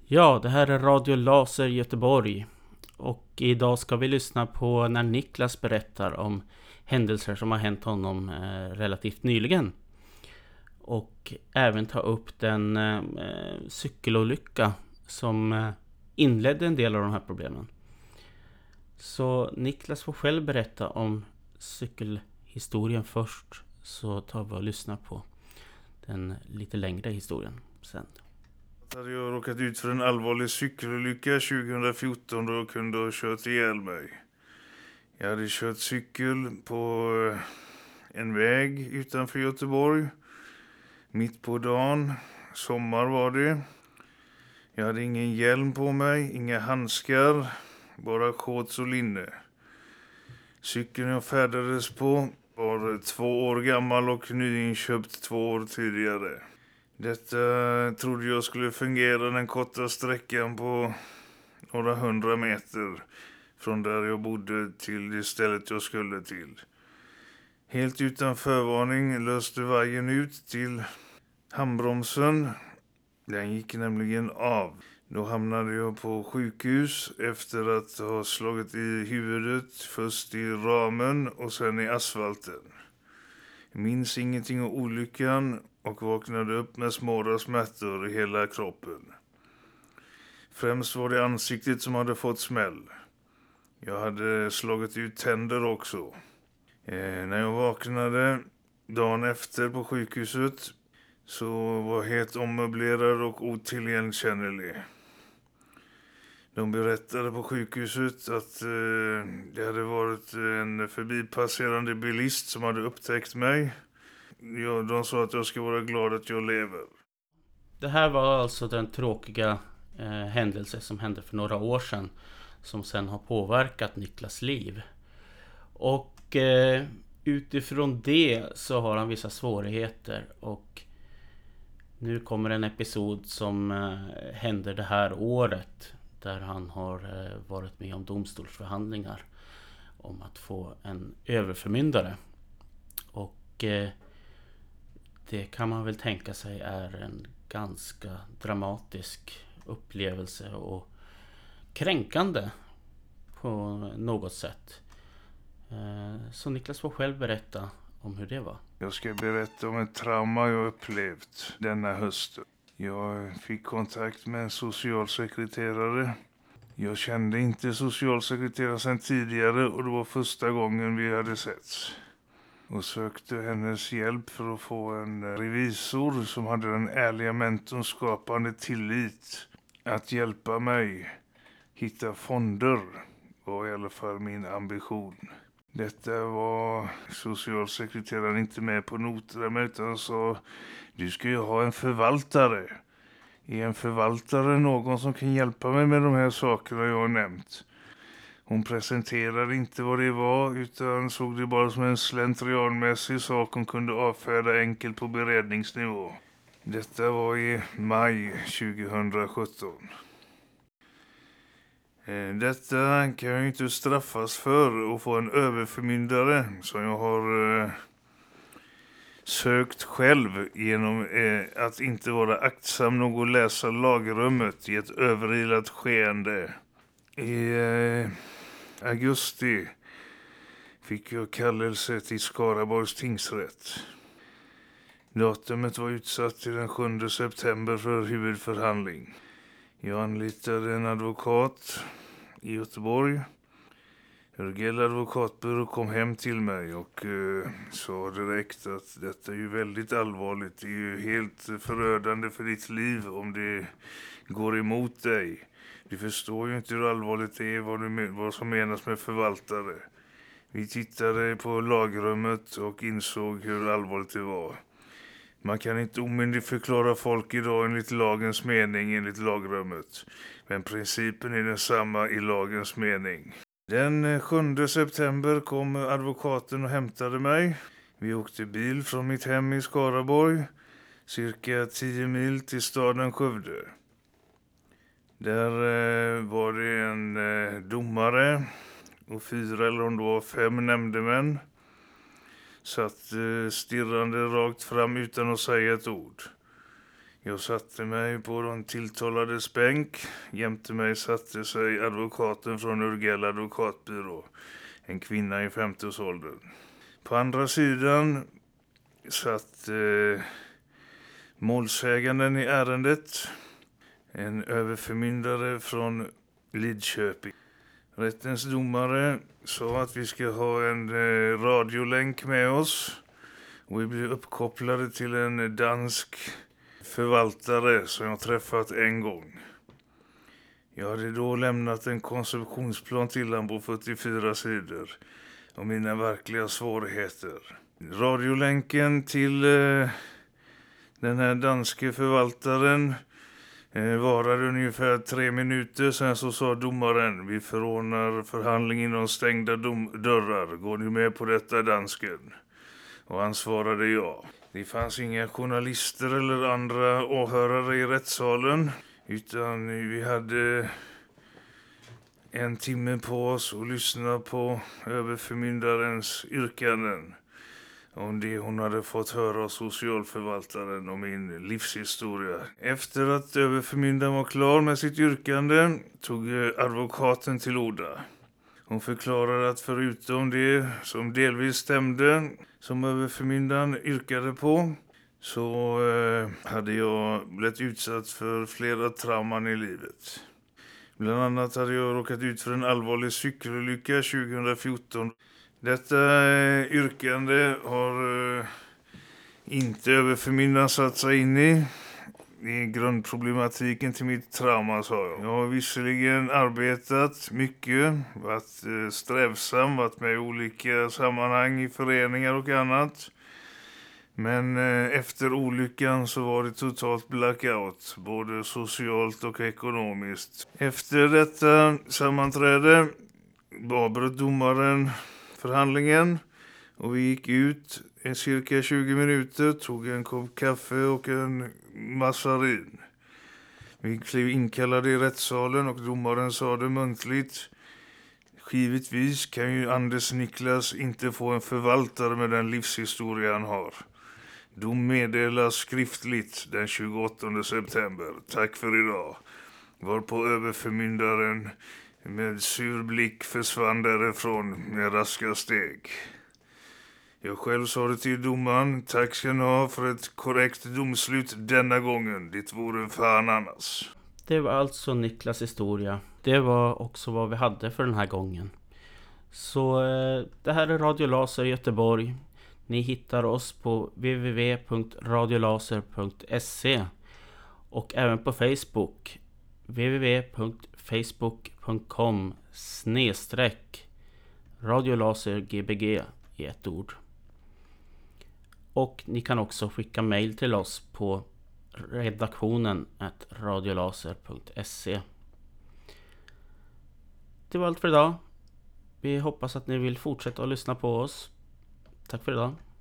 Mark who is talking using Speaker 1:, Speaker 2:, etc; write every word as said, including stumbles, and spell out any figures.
Speaker 1: Ja, det här är Radio Laser Göteborg och idag ska vi lyssna på när Niklas berättar om händelser som har hänt honom eh, relativt nyligen. Och även ta upp den eh, cykelolycka som eh, inledde en del av de här problemen. Så Niklas får själv berätta om cykelhistorien först, så tar vi och lyssnar på den lite längre historien sen.
Speaker 2: Jag hade råkat ut för en allvarlig cykelolycka tjugohundrafjorton och kunde ha kört ihjäl mig. Jag hade kört cykel på en väg utanför Göteborg. Mitt på dagen, sommar var det. Jag hade ingen hjälm på mig, inga handskar, bara shorts och linne. Cykeln jag färdades på var två år gammal och nyinköpt två år tidigare. Detta trodde jag skulle fungera den korta sträckan på några hundra meter från där jag bodde till det stället jag skulle till. Helt utan förvarning löste vajern ut till handbromsen. Den gick nämligen av. Då hamnade jag på sjukhus efter att ha slagit i huvudet, först i ramen och sen i asfalten. Jag minns ingenting av olyckan och vaknade upp med små smärtor i hela kroppen. Främst var det ansiktet som hade fått smäll. Jag hade slagit ut tänder också. Eh, när jag vaknade dagen efter på sjukhuset så var helt ommöblerad och otillgänglig. De berättade på sjukhuset att eh, det hade varit en förbipasserande bilist som hade upptäckt mig. Ja, de sa att jag ska vara glad att jag lever.
Speaker 1: Det här var alltså den tråkiga eh, händelse som hände för några år sedan, som sen har påverkat Niklas liv. Och eh, utifrån det så har han vissa svårigheter, och nu kommer en episod som eh, händer det här året, där han har eh, varit med om domstolsförhandlingar om att få en överförmyndare. Och eh, det kan man väl tänka sig är en ganska dramatisk upplevelse och kränkande på något sätt. Så Niklas får själv berätta om hur det var.
Speaker 2: Jag ska berätta om ett trauma jag upplevt denna hösten. Jag fick kontakt med en socialsekreterare. Jag kände inte socialsekreteraren sedan tidigare och det var första gången vi hade setts. Och sökte hennes hjälp för att få en revisor som hade den ärliga mentorn skapande tillit att hjälpa mig hitta fonder, var i alla fall min ambition. Detta var socialsekreteraren inte med på noterna, utan sa: du ska ju ha en förvaltare. Är en förvaltare någon som kan hjälpa mig med de här sakerna jag har nämnt? Hon presenterade inte vad det var, utan såg det bara som en slentrianmässig sak hon kunde avfärda enkelt på beredningsnivå. Detta var i maj tjugohundrasjutton. Detta kan jag ju inte straffas för, att få en överförmyndare som jag har eh, sökt själv genom eh, att inte vara aktsam nog att läsa lagrummet i ett överilat skeende. I eh, augusti fick jag kallelse till Skaraborgs tingsrätt. Datumet var utsatt till den sjunde september för huvudförhandling. Jag anlitade en advokat i Göteborg. Örgell advokatbyrå kom hem till mig och eh, sa direkt att detta är ju väldigt allvarligt. Det är ju helt förödande för ditt liv om det går emot dig. Du förstår ju inte hur allvarligt det är, vad, du, vad som menas med förvaltare. Vi tittade på lagrummet och insåg hur allvarligt det var. Man kan inte omyndigt förklara folk idag enligt lagens mening, enligt lagrummet. Men principen är densamma i lagens mening. Den sjunde september kom advokaten och hämtade mig. Vi åkte bil från mitt hem i Skaraborg, cirka tio mil till staden Skövde. Där eh, var det en eh, domare och fyra eller om det var fem nämndemän. Satt eh, stirrande rakt fram utan att säga ett ord. Jag satte mig på den tilltalades bänk. Jämte mig satte sig advokaten från Urgell advokatbyrå, en kvinna i femtioårsåldern. På andra sidan satt eh, målsäganden i ärendet, en överförmyndare från Lidköping. Rättens domare sa att vi ska ha en eh, radiolänk med oss och vi blir uppkopplade till en dansk förvaltare som jag träffat en gång. Jag hade då lämnat en konceptionsplan till honom på fyrtiofyra sidor om mina verkliga svårigheter. Radiolänken till eh, den här danske förvaltaren eh, varade ungefär tre minuter. Sen så sa domaren: vi förordnar förhandling inom stängda dom- dörrar. Går ni med på detta, dansken? Och han svarade ja. Det fanns inga journalister eller andra åhörare i rättssalen, utan vi hade en timme på oss att lyssna på överförmyndarens yrkanden om det hon hade fått höra av socialförvaltaren om min livshistoria. Efter att överförmyndaren var klar med sitt yrkande tog advokaten till orda. Hon förklarade att förutom det som delvis stämde, som överförmyndaren yrkade på, så eh, hade jag blivit utsatt för flera trauman i livet. Bland annat hade jag råkat ut för en allvarlig cykelolycka tjugohundrafjorton. Detta eh, yrkande har eh, inte överförmyndaren satt sig in i. Det är grundproblematiken till mitt trauma, sa jag. Jag har visserligen arbetat mycket, varit eh, strävsam, varit med i olika sammanhang i föreningar och annat. Men eh, efter olyckan så var det totalt blackout, både socialt och ekonomiskt. Efter detta sammanträde avbröt domaren förhandlingen och vi gick ut i cirka tjugo minuter, tog en kopp kaffe och en massarin. Vi blev inkallade i rättssalen och domaren sa det muntligt: givetvis kan ju Anders Niklas inte få en förvaltare med den livshistoria han har. Dom meddelas skriftligt den tjugoåttonde september. Tack för idag. Varpå överförmyndaren med sur blick försvann därifrån med raska steg. Jag själv sa det till domaren: tack ska ni ha för ett korrekt domslut denna gången. Det vore fan annars.
Speaker 1: Det var alltså Niklas historia. Det var också vad vi hade för den här gången. Så eh, det här är Radio Laser Göteborg. Ni hittar oss på w w w punkt radiolaser punkt se och även på Facebook w w w punkt facebook punkt com snedstreck radiolasergbg i ett ord. Och ni kan också skicka mejl till oss på redaktionen at radiolaser punkt se. Det var allt för idag. Vi hoppas att ni vill fortsätta att lyssna på oss. Tack för idag.